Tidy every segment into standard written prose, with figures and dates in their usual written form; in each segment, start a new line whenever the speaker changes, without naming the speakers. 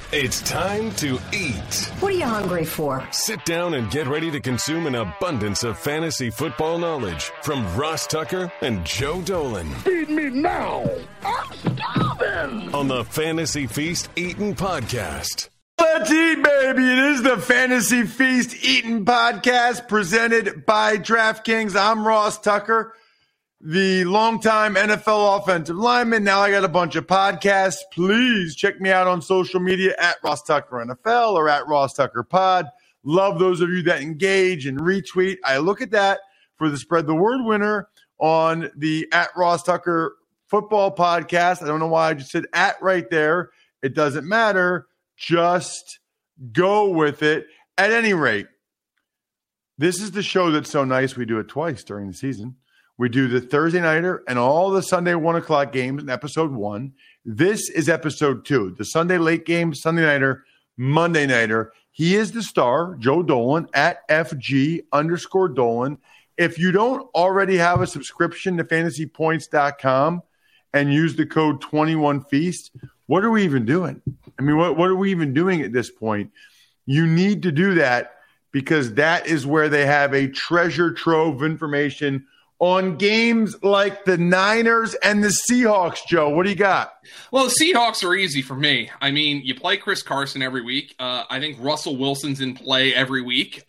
It's time to eat.
What are you hungry for?
Sit down and get ready to consume an abundance of fantasy football knowledge from Ross Tucker and Joe Dolan.
Feed me now. I'm starving.
On the Fantasy Feast Eatin' Podcast.
Let's eat, baby. It is the Fantasy Feast Eatin' Podcast presented by DraftKings. I'm Ross Tucker, the longtime NFL offensive lineman. Now I got a bunch of podcasts. Please check me out on social media at Ross Tucker NFL or at Ross Tucker Pod. Love those of you that engage and retweet. I look at that for the Spread the Word winner on the at Ross Tucker Football Podcast. I don't know why I just said at right there. It doesn't matter. Just go with it. At any rate, this is the show that's so nice we do it twice during the season. We do the Thursday nighter and all the Sunday 1 o'clock games in episode 1. This is episode 2, the Sunday late game, Sunday nighter, Monday nighter. He is the star, Joe Dolan, at FG_Dolan. If you don't already have a subscription to fantasypoints.com and use the code 21Feast, what are we even doing? I mean, what are we even doing at this point? You need to do that because that is where they have a treasure trove of information on games like the Niners and the Seahawks, Joe. What do you got?
Well, the Seahawks are easy for me. I mean, you play Chris Carson every week. I think Russell Wilson's in play every week.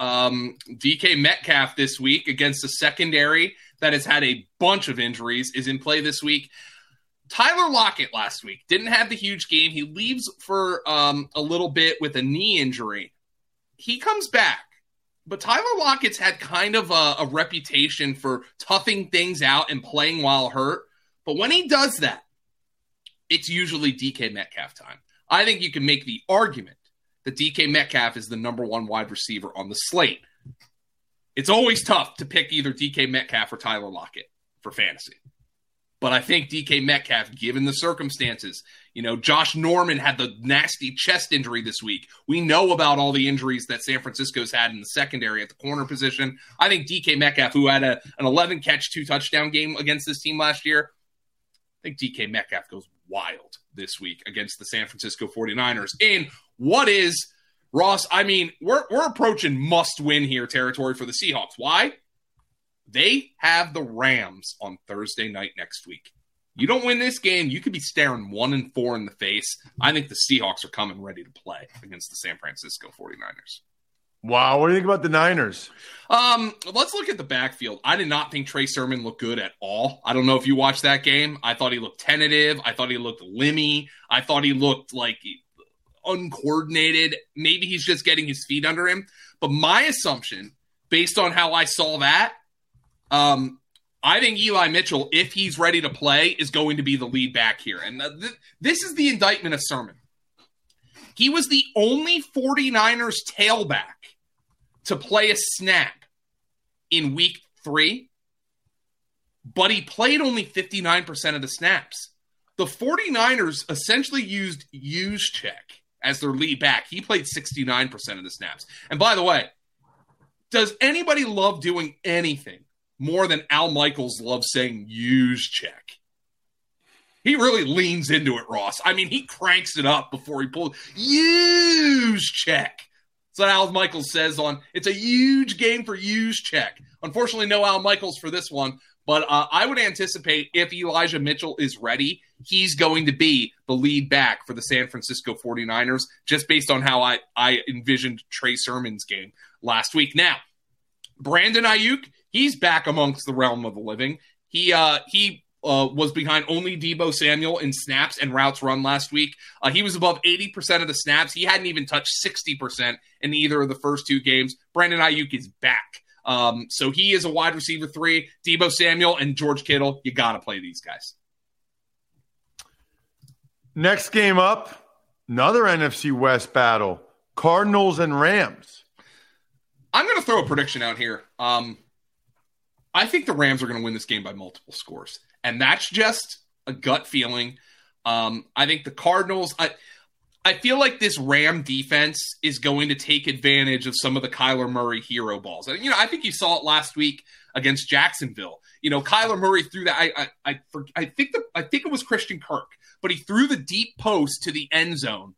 DK Metcalf this week against a secondary that has had a bunch of injuries is in play this week. Tyler Lockett last week didn't have the huge game. He leaves for a little bit with a knee injury. He comes back. But Tyler Lockett's had kind of a reputation for toughing things out and playing while hurt. But when he does that, it's usually DK Metcalf time. I think you can make the argument that DK Metcalf is the number one wide receiver on the slate. It's always tough to pick either DK Metcalf or Tyler Lockett for fantasy. But I think DK Metcalf, given the circumstances, Josh Norman had the nasty chest injury this week. We know about all the injuries that San Francisco's had in the secondary at the corner position. I think DK Metcalf, who had an 11-catch, 2-touchdown game against this team last year, I think DK Metcalf goes wild this week against the San Francisco 49ers. In what is, Ross, I mean, we're approaching must-win here territory for the Seahawks. Why? They have the Rams on Thursday night next week. You don't win this game, you could be staring 1-4 in the face. I think the Seahawks are coming ready to play against the San Francisco 49ers.
Wow, what do you think about the Niners?
Let's look at the backfield. I did not think Trey Sermon looked good at all. I don't know if you watched that game. I thought he looked tentative. I thought he looked limmy. I thought he looked like uncoordinated. Maybe he's just getting his feet under him. But my assumption, based on how I saw that, I think Eli Mitchell, if he's ready to play, is going to be the lead back here. And this is the indictment of Sermon. He was the only 49ers tailback to play a snap in week 3, but he played only 59% of the snaps. The 49ers essentially used Juszczyk as their lead back. He played 69% of the snaps. And by the way, does anybody love doing anything more than Al Michaels loves saying Juszczyk? He really leans into it, Ross. I mean, he cranks it up before he pulls Juszczyk. That's what Al Michaels says on, it's a huge game for Juszczyk. Unfortunately, no Al Michaels for this one, but I would anticipate if Elijah Mitchell is ready, he's going to be the lead back for the San Francisco 49ers, just based on how I envisioned Trey Sermon's game last week. Now, Brandon Ayuk, he's back amongst the realm of the living. He was behind only Deebo Samuel in snaps and routes run last week. He was above 80% of the snaps. He hadn't even touched 60% in either of the first 2 games. Brandon Ayuk is back. So he is a wide receiver 3. Deebo Samuel and George Kittle, you got to play these guys.
Next game up, another NFC West battle, Cardinals and Rams.
I'm going to throw a prediction out here. I think the Rams are going to win this game by multiple scores. And that's just a gut feeling. I think the Cardinals, I feel like this Ram defense is going to take advantage of some of the Kyler Murray hero balls. And, I think you saw it last week against Jacksonville. Kyler Murray threw that. I think it was Christian Kirk, but he threw the deep post to the end zone.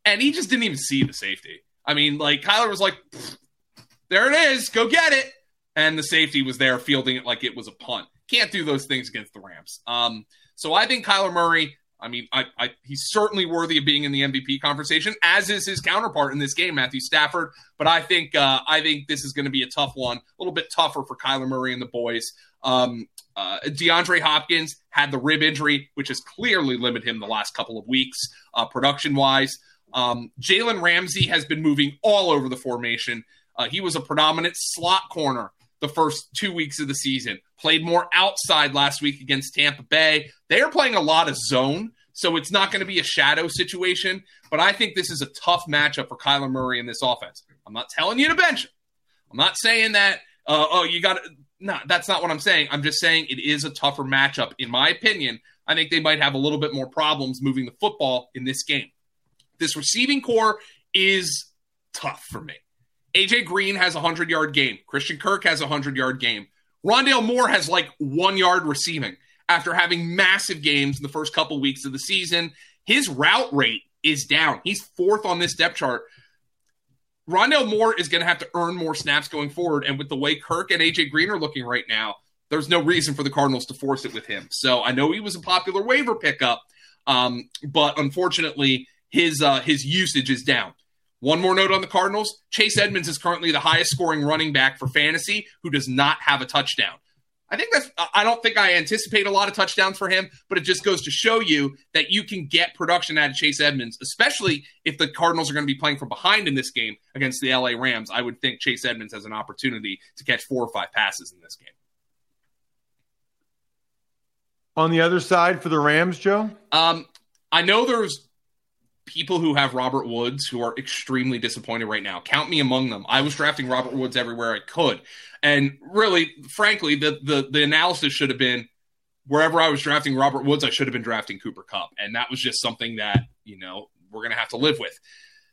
and he just didn't even see the safety. I mean, like, Kyler was like, there it is, go get it. And the safety was there fielding it like it was a punt. Can't do those things against the Rams. So I think Kyler Murray, I mean, he's certainly worthy of being in the MVP conversation, as is his counterpart in this game, Matthew Stafford. But I think this is going to be a tough one, a little bit tougher for Kyler Murray and the boys. DeAndre Hopkins had the rib injury, which has clearly limited him the last couple of weeks, production-wise. Jalen Ramsey has been moving all over the formation. He was a predominant slot corner the first 2 weeks of the season. Played more outside last week against Tampa Bay. They are playing a lot of zone, so it's not going to be a shadow situation. But I think this is a tough matchup for Kyler Murray in this offense. I'm not telling you to bench him. I'm not saying that, you got to – no, that's not what I'm saying. I'm just saying it is a tougher matchup. In my opinion, I think they might have a little bit more problems moving the football in this game. This receiving core is tough for me. A.J. Green has a 100-yard game. Christian Kirk has a 100-yard game. Rondale Moore has like 1 yard receiving after having massive games in the first couple weeks of the season. His route rate is down. He's 4th on this depth chart. Rondale Moore is going to have to earn more snaps going forward, and with the way Kirk and A.J. Green are looking right now, there's no reason for the Cardinals to force it with him. So I know he was a popular waiver pickup, but unfortunately his usage is down. One more note on the Cardinals. Chase Edmonds is currently the highest scoring running back for fantasy who does not have a touchdown. I don't think I anticipate a lot of touchdowns for him, but it just goes to show you that you can get production out of Chase Edmonds, especially if the Cardinals are going to be playing from behind in this game against the LA Rams. I would think Chase Edmonds has an opportunity to catch 4 or 5 passes in this game.
On the other side for the Rams, Joe?
I know there's people who have Robert Woods who are extremely disappointed right now. Count me among them. I was drafting Robert Woods everywhere I could. And really, frankly, the analysis should have been wherever I was drafting Robert Woods, I should have been drafting Cooper Kupp. And that was just something that, we're going to have to live with.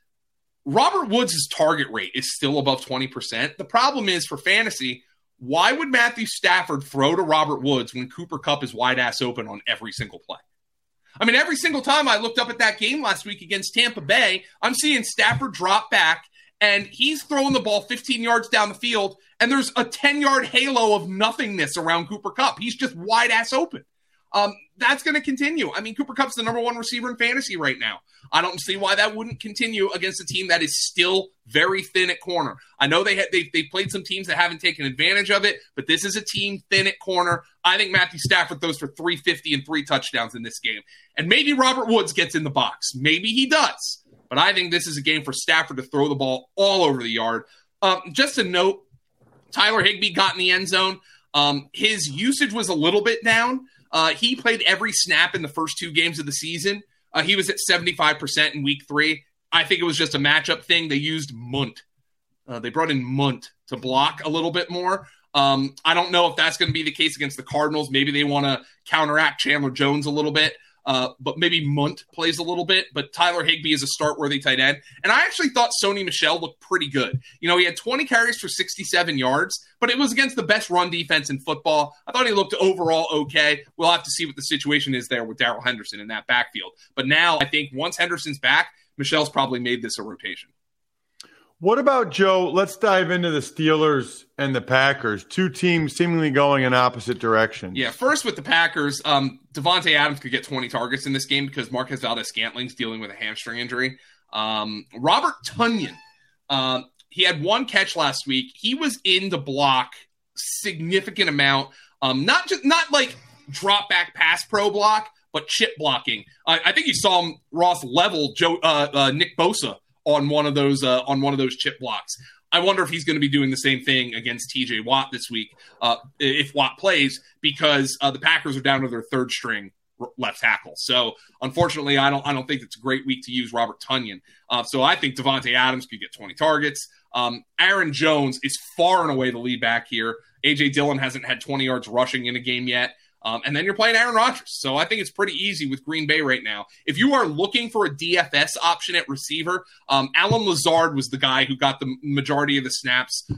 Robert Woods' target rate is still above 20%. The problem is for fantasy, why would Matthew Stafford throw to Robert Woods when Cooper Kupp is wide ass open on every single play? I mean, every single time I looked up at that game last week against Tampa Bay, I'm seeing Stafford drop back, and he's throwing the ball 15 yards down the field, and there's a 10-yard halo of nothingness around Cooper Kupp. He's just wide-ass open. That's going to continue. I mean, Cooper Kupp's the number 1 receiver in fantasy right now. I don't see why that wouldn't continue against a team that is still very thin at corner. I know they played some teams that haven't taken advantage of it, but this is a team thin at corner. I think Matthew Stafford throws for 350 and 3 touchdowns in this game. And maybe Robert Woods gets in the box. Maybe he does. But I think this is a game for Stafford to throw the ball all over the yard. Just a note, Tyler Higbee got in the end zone. His usage was a little bit down. He played every snap in the first 2 games of the season. He was at 75% in week 3. I think it was just a matchup thing. They used Munt. They brought in Munt to block a little bit more. I don't know if that's going to be the case against the Cardinals. Maybe they want to counteract Chandler Jones a little bit. But maybe Munt plays a little bit. But Tyler Higbee is a start-worthy tight end. And I actually thought Sony Michel looked pretty good. He had 20 carries for 67 yards, but it was against the best run defense in football. I thought he looked overall okay. We'll have to see what the situation is there with Darrell Henderson in that backfield. But now I think once Henderson's back, Michel's probably made this a rotation.
What about, Joe, let's dive into the Steelers and the Packers, 2 teams seemingly going in opposite directions.
Yeah, first with the Packers, Devontae Adams could get 20 targets in this game because Marquez Valdes-Scantling's dealing with a hamstring injury. Robert Tonyan, he had 1 catch last week. He was in to block significant amount, not like drop back pass pro block, but chip blocking. I think you saw him, Ross, level Nick Bosa on one of those chip blocks. I wonder if he's going to be doing the same thing against TJ Watt this week if Watt plays, because the Packers are down to their 3rd string left tackle. So unfortunately, I don't think it's a great week to use Robert Tonyan. So I think Devontae Adams could get 20 targets. Aaron Jones is far and away the lead back here. A.J. Dillon hasn't had 20 yards rushing in a game yet. And then you're playing Aaron Rodgers. So I think it's pretty easy with Green Bay right now. If you are looking for a DFS option at receiver, Alan Lazard was the guy who got the majority of the snaps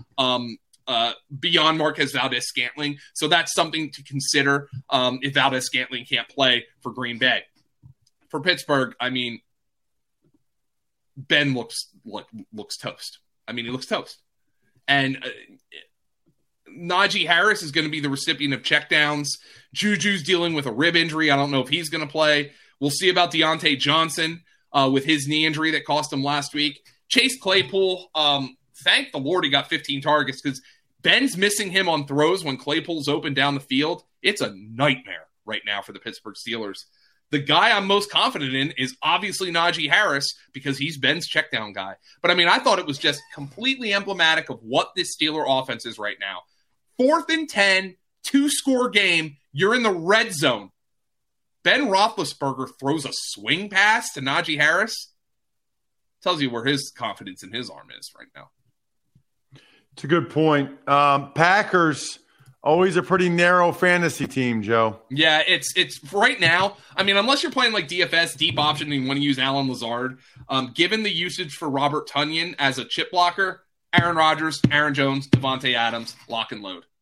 beyond Marquez Valdes-Scantling. So that's something to consider if Valdes-Scantling can't play for Green Bay. For Pittsburgh, I mean, Ben looks toast. I mean, he looks toast. And Najee Harris is going to be the recipient of checkdowns. Juju's dealing with a rib injury. I don't know if he's going to play. We'll see about Deontay Johnson with his knee injury that cost him last week. Chase Claypool, thank the Lord he got 15 targets because Ben's missing him on throws when Claypool's open down the field. It's a nightmare right now for the Pittsburgh Steelers. The guy I'm most confident in is obviously Najee Harris because he's Ben's checkdown guy. But, I mean, I thought it was just completely emblematic of what this Steeler offense is right now. 4th and 10, 2-score game, you're in the red zone. Ben Roethlisberger throws a swing pass to Najee Harris. Tells you where his confidence in his arm is right now.
It's a good point. Packers, always a pretty narrow fantasy team, Joe.
Yeah, it's right now. I mean, unless you're playing like DFS, deep option, and you want to use Alan Lazard, given the usage for Robert Tonyan as a chip blocker, Aaron Rodgers, Aaron Jones, Devontae Adams, lock and load.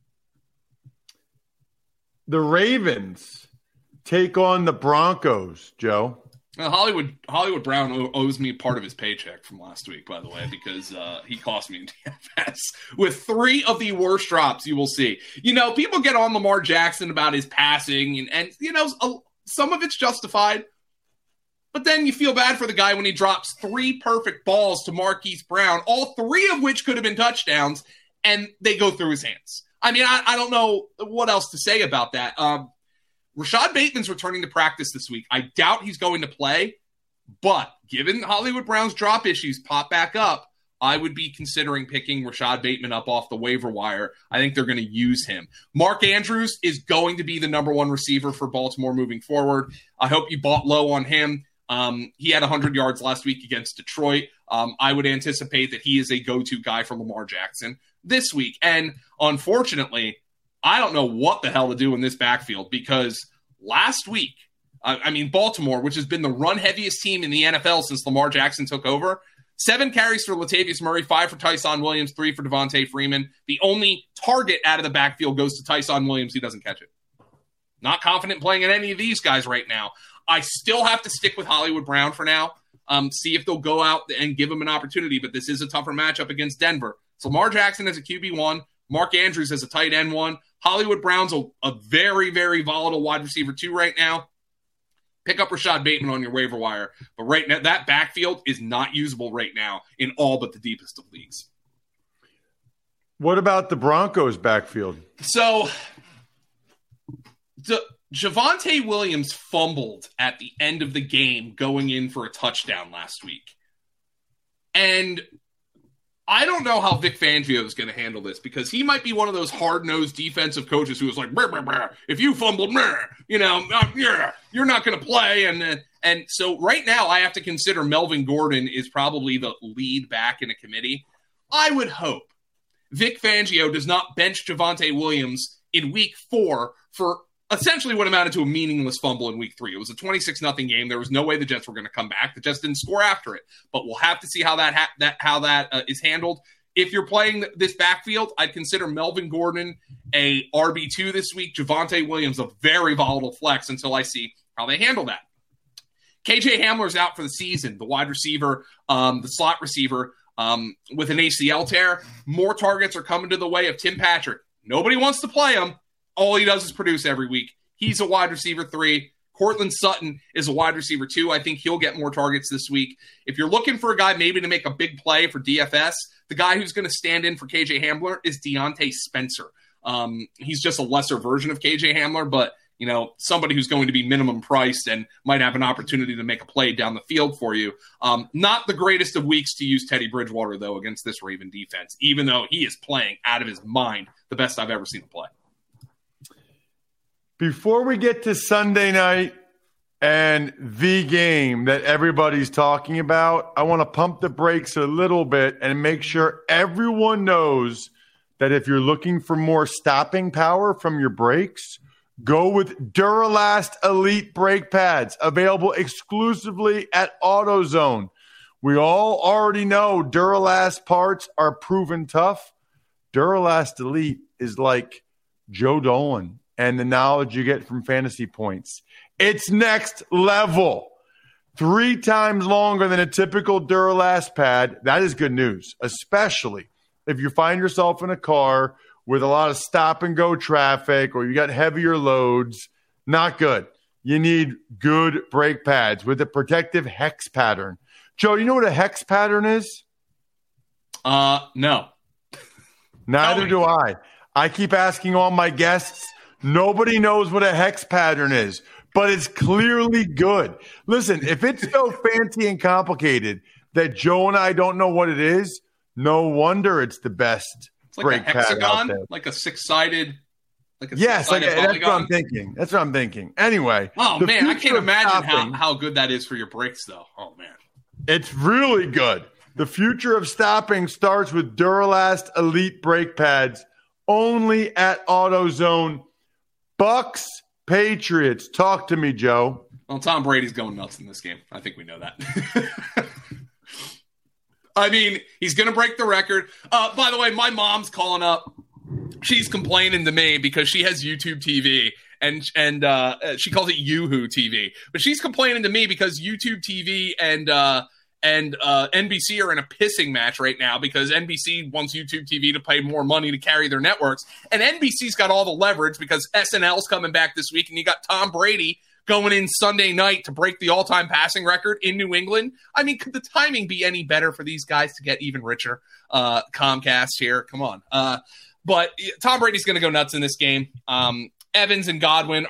The Ravens take on the Broncos, Joe.
Well, Hollywood Brown owes me part of his paycheck from last week, by the way, because he cost me in DFS with 3 of the worst drops you will see. You know, people get on Lamar Jackson about his passing, and you know, some of it's justified. But then you feel bad for the guy when he drops 3 perfect balls to Marquise Brown, all 3 of which could have been touchdowns, and they go through his hands. I mean, I don't know what else to say about that. Rashad Bateman's returning to practice this week. I doubt he's going to play, but given Hollywood Brown's drop issues pop back up, I would be considering picking Rashad Bateman up off the waiver wire. I think they're going to use him. Mark Andrews is going to be the number 1 receiver for Baltimore moving forward. I hope you bought low on him. He had 100 yards last week against Detroit. I would anticipate that he is a go-to guy for Lamar Jackson this week. And unfortunately, I don't know what the hell to do in this backfield because last week, Baltimore, which has been the run-heaviest team in the NFL since Lamar Jackson took over, 7 carries for Latavius Murray, 5 for Tyson Williams, 3 for Devontae Freeman. The only target out of the backfield goes to Tyson Williams. He doesn't catch it. Not confident playing in any of these guys right now. I still have to stick with Hollywood Brown for now. See if they'll go out and give him an opportunity, but this is a tougher matchup against Denver. So Lamar Jackson as a QB1, Mark Andrews as a tight end 1. Hollywood Brown's a very, very volatile wide receiver 2 right now. Pick up Rashad Bateman on your waiver wire. But right now, that backfield is not usable right now in all but the deepest of leagues.
What about the Broncos backfield?
So Javonte Williams fumbled at the end of the game going in for a touchdown last week. And I don't know how Vic Fangio is going to handle this because he might be one of those hard-nosed defensive coaches who is like, brr, brr, brr, if you fumbled, brr, you're not going to play. And so right now I have to consider Melvin Gordon is probably the lead back in a committee. I would hope Vic Fangio does not bench Javonte Williams in week 4 for essentially what amounted to a meaningless fumble in week 3. It was a 26-0 game. There was no way the Jets were going to come back. The Jets didn't score after it, but we'll have to see how that is handled. If you're playing this backfield, I'd consider Melvin Gordon a RB2 this week. Javonte Williams a very volatile flex until I see how they handle that. KJ Hamler's out for the season, the wide receiver, the slot receiver with an ACL tear. More targets are coming to the way of Tim Patrick. Nobody wants to play him. All he does is produce every week. He's a wide receiver 3. Cortland Sutton is a wide receiver 2. I think he'll get more targets this week. If you're looking for a guy maybe to make a big play for DFS, the guy who's going to stand in for KJ Hamler is Deontay Spencer. He's just a lesser version of KJ Hamler, but somebody who's going to be minimum priced and might have an opportunity to make a play down the field for you. Not the greatest of weeks to use Teddy Bridgewater, though, against this Raven defense, even though he is playing out of his mind, the best I've ever seen him play.
Before we get to Sunday night and the game that everybody's talking about, I want to pump the brakes a little bit and make sure everyone knows that if you're looking for more stopping power from your brakes, go with Duralast Elite brake pads, available exclusively at AutoZone. We all already know Duralast parts are proven tough. Duralast Elite is like Joe Dolan and the knowledge you get from fantasy points. It's next level. 3 times longer than a typical Duralast pad. That is good news, especially if you find yourself in a car with a lot of stop and go traffic or you got heavier loads. Not good. You need good brake pads with a protective hex pattern. Joe, you know what a hex pattern is?
No.
Neither do I. I keep asking all my guests. Nobody knows what a hex pattern is, but it's clearly good. Listen, if it's so fancy and complicated that Joe and I don't know what it is, no wonder it's the best brake
like a hexagon,
pad out there.
Like a six-sided.
Yes, that's what I'm thinking. That's what I'm thinking. Anyway.
Oh, man, I can't imagine how good that is for your brakes, though. Oh, man.
It's really good. The future of stopping starts with Duralast Elite brake pads only at AutoZone. Bucks, Patriots. Talk to me, Joe.
Well, Tom Brady's going nuts in this game. I think we know that. I mean, he's going to break the record. By the way, my mom's calling up. She's complaining to me because she has YouTube TV and she calls it Yoo-Hoo TV. But she's complaining to me because YouTube TV and NBC are in a pissing match right now because NBC wants YouTube TV to pay more money to carry their networks. And NBC's got all the leverage because SNL's coming back this week and you got Tom Brady going in Sunday night to break the all-time passing record in New England. I mean, could the timing be any better for these guys to get even richer? Comcast here, come on. But Tom Brady's going to go nuts in this game. Evans, Godwin,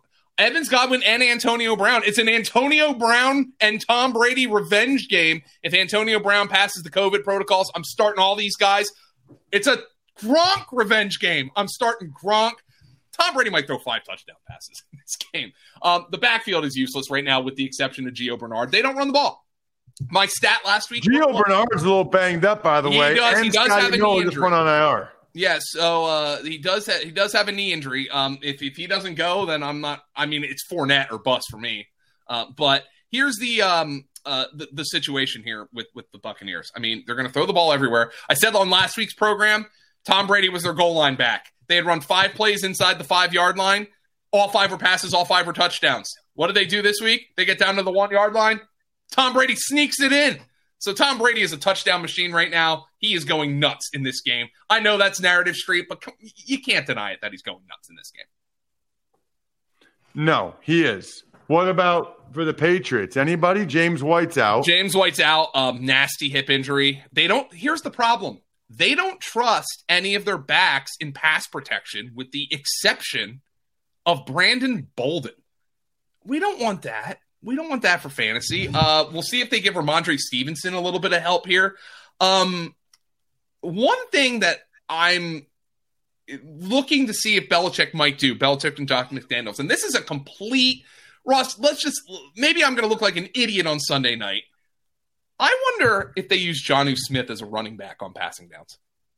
and Antonio Brown. It's an Antonio Brown and Tom Brady revenge game. If Antonio Brown passes the COVID protocols, I'm starting all these guys. It's a Gronk revenge game. I'm starting Gronk. Tom Brady might throw 5 touchdown passes in this game. The backfield is useless right now with the exception of Gio Bernard. They don't run the ball. My stat last week.
Gio Bernard's a little banged up, by the way.
He does have a knee injury.
Just went on IR.
Yes, so he does have a knee injury. If he doesn't go, then I'm not. I mean, it's Fournette or bust for me. But here's the situation here with the Buccaneers. I mean, they're going to throw the ball everywhere. I said on last week's program, Tom Brady was their goal line back. They had run 5 plays inside the 5-yard line. All 5 were passes. All 5 were touchdowns. What did they do this week? They get down to the 1-yard line. Tom Brady sneaks it in. So Tom Brady is a touchdown machine right now. He is going nuts in this game. I know that's narrative street, but you can't deny it that he's going nuts in this game.
No, he is. What about for the Patriots? Anybody? James White's out.
James White's out. Nasty hip injury. Here's the problem. They don't trust any of their backs in pass protection with the exception of Brandon Bolden. We don't want that. We don't want that for fantasy. We'll see if they give Ramondre Stevenson a little bit of help here. One thing that I'm looking to see if Belichick might do, Belichick and Josh McDaniels, and this is a complete, Ross, maybe I'm going to look like an idiot on Sunday night. I wonder if they use Jonnu Smith as a running back on passing downs.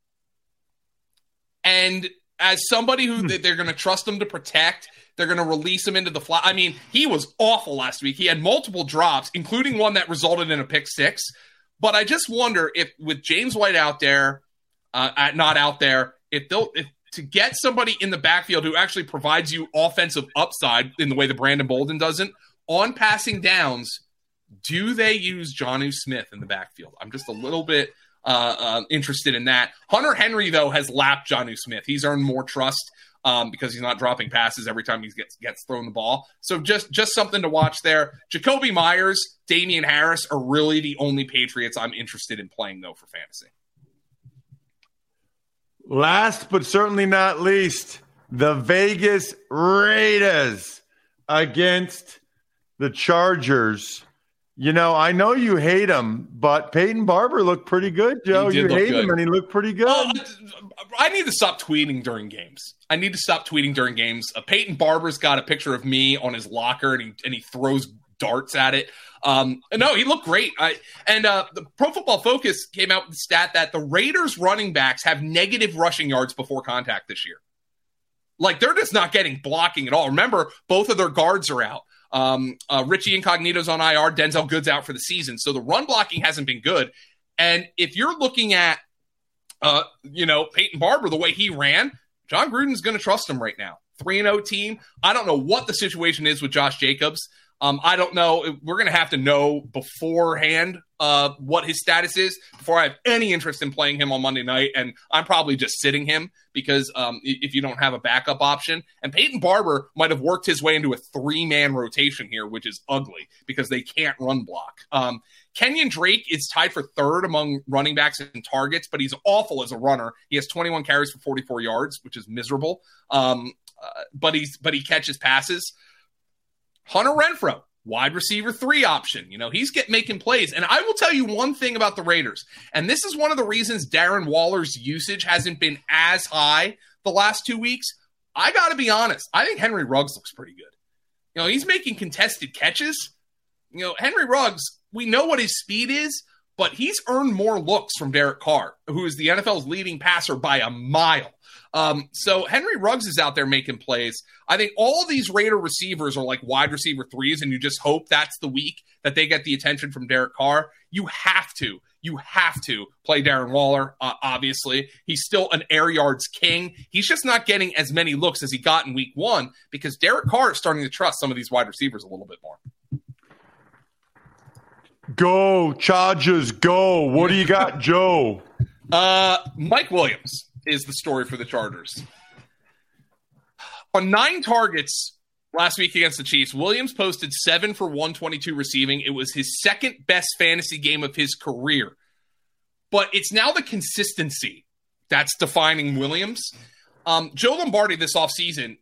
And as somebody who they're going to trust him to protect, they're going to release him into the flat. I mean, he was awful last week. He had multiple drops, including one that resulted in a pick 6. But I just wonder if with James White out there, not out there, if to get somebody in the backfield who actually provides you offensive upside in the way that Brandon Bolden doesn't, on passing downs, do they use Jonnu Smith in the backfield? I'm just a little bit interested in that. Hunter Henry, though, has lapped Jonnu Smith. He's earned more trust because he's not dropping passes every time he gets thrown the ball. So just something to watch there. Jacoby Myers, Damian Harris are really the only Patriots I'm interested in playing, though, for fantasy.
Last but certainly not least, the Vegas Raiders against the Chargers. You know, I know you hate him, but Peyton Barber looked pretty good, Joe. You hate him, and he looked pretty good.
I need to stop tweeting during games. Peyton Barber's got a picture of me on his locker, and he throws darts at it. No, he looked great. The Pro Football Focus came out with the stat that the Raiders running backs have negative rushing yards before contact this year. Like, they're just not getting blocking at all. Remember, both of their guards are out. Richie Incognito's on IR, Denzel Good's out for the season. So the run blocking hasn't been good. And if you're looking at, Peyton Barber, the way he ran, John Gruden's going to trust him right now. 3-0 team. I don't know what the situation is with Josh Jacobs. I don't know. We're going to have to know beforehand what his status is before I have any interest in playing him on Monday night. And I'm probably just sitting him because if you don't have a backup option. And Peyton Barber might have worked his way into a 3-man rotation here, which is ugly because they can't run block. Kenyon Drake is tied for 3rd among running backs in targets, but he's awful as a runner. He has 21 carries for 44 yards, which is miserable. But he catches passes. Hunter Renfrow, wide receiver 3 option. He's making plays. And I will tell you one thing about the Raiders, and this is one of the reasons Darren Waller's usage hasn't been as high the last 2 weeks. I got to be honest. I think Henry Ruggs looks pretty good. He's making contested catches. Henry Ruggs, we know what his speed is, but he's earned more looks from Derek Carr, who is the NFL's leading passer by a mile. So Henry Ruggs is out there making plays. I think all of these Raider receivers are like wide receiver 3s, and you just hope that's the week that they get the attention from Derek Carr. You have to play Darren Waller, obviously. He's still an air yards king. He's just not getting as many looks as he got in week 1 because Derek Carr is starting to trust some of these wide receivers a little bit more.
Go, Chargers, go. What do you got, Joe?
Mike Williams is the story for the Chargers. On 9 targets last week against the Chiefs, Williams posted 7 for 122 receiving. It was his 2nd best fantasy game of his career. But it's now the consistency that's defining Williams. Joe Lombardi this offseason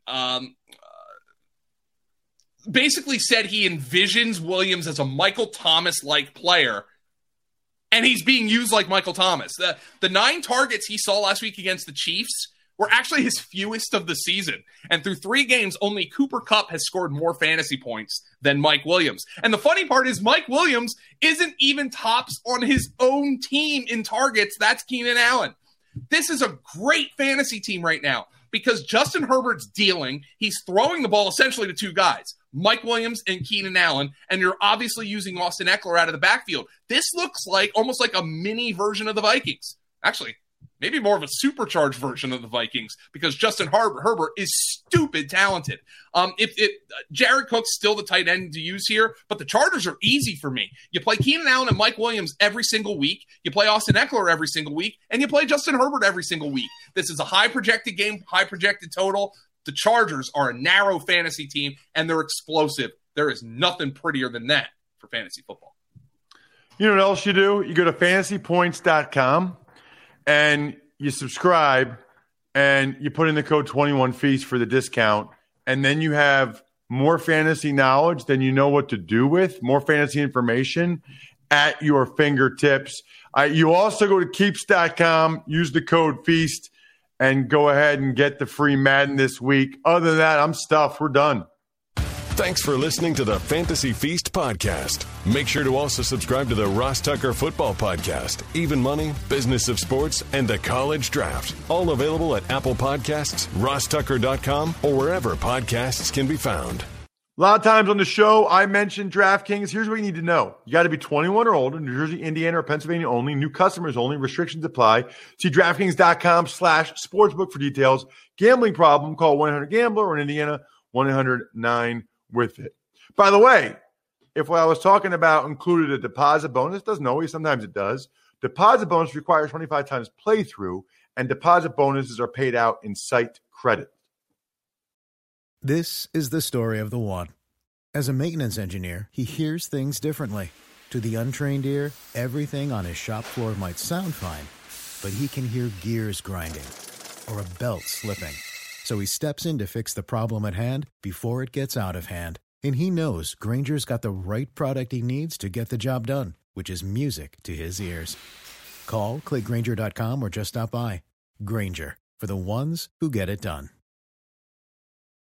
basically said he envisions Williams as a Michael Thomas-like player, and he's being used like Michael Thomas. The 9 targets he saw last week against the Chiefs were actually his fewest of the season. And through 3 games, only Cooper Kupp has scored more fantasy points than Mike Williams. And the funny part is Mike Williams isn't even tops on his own team in targets. That's Keenan Allen. This is a great fantasy team right now because Justin Herbert's dealing. He's throwing the ball essentially to 2 guys, Mike Williams and Keenan Allen, and you're obviously using Austin Eckler out of the backfield. This looks like almost like a mini version of the Vikings. Actually, maybe more of a supercharged version of the Vikings because Justin Herbert is stupid talented. Jared Cook's still the tight end to use here, but the Chargers are easy for me. You play Keenan Allen and Mike Williams every single week. You play Austin Eckler every single week, and you play Justin Herbert every single week. This is a high projected game, high projected total. The Chargers are a narrow fantasy team, and they're explosive. There is nothing prettier than that for fantasy football.
You know what else you do? You go to fantasypoints.com, and you subscribe, and you put in the code 21Feast for the discount, and then you have more fantasy knowledge than you know what to do with, more fantasy information at your fingertips. You also go to keeps.com, use the code FEAST, and go ahead and get the free Madden this week. Other than that, I'm stuffed. We're done.
Thanks for listening to the Fantasy Feast podcast. Make sure to also subscribe to the Ross Tucker Football Podcast, Even Money, Business of Sports, and the College Draft. All available at Apple Podcasts, rosstucker.com, or wherever podcasts can be found.
A lot of times on the show, I mentioned DraftKings. Here's what you need to know. You got to be 21 or older, New Jersey, Indiana, or Pennsylvania only. New customers only. Restrictions apply. See DraftKings.com/sportsbook for details. Gambling problem, call 1-800-GAMBLER, or in Indiana, 1-800-9-WITH-IT. By the way, if what I was talking about included a deposit bonus, doesn't always, sometimes it does. Deposit bonus requires 25 times playthrough, and deposit bonuses are paid out in site credit.
This is the story of the one. As a maintenance engineer, he hears things differently. To the untrained ear, everything on his shop floor might sound fine, but he can hear gears grinding or a belt slipping. So he steps in to fix the problem at hand before it gets out of hand. And he knows Grainger's got the right product he needs to get the job done, which is music to his ears. Call, click Grainger.com, or just stop by. Grainger, for the ones who get it done.